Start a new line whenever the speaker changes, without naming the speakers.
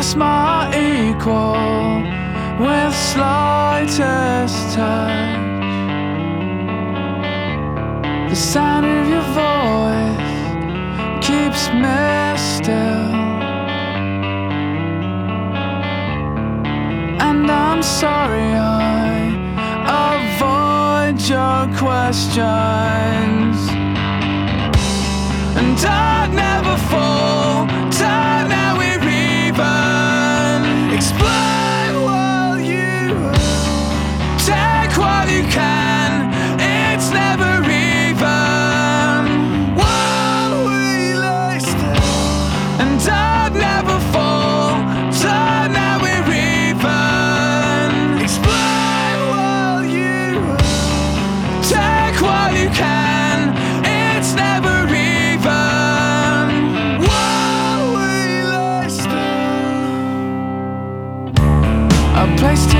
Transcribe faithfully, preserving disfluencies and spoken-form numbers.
just my equal with slightest touch. The sound of your voice keeps me still, and I'm sorry I avoid your questions. And I'd never fall down, now we're even. Explain while you take what you can, it's never even. While we lay still, and I'd never fall down, now we're even. Explain while you take what you can, it's never a place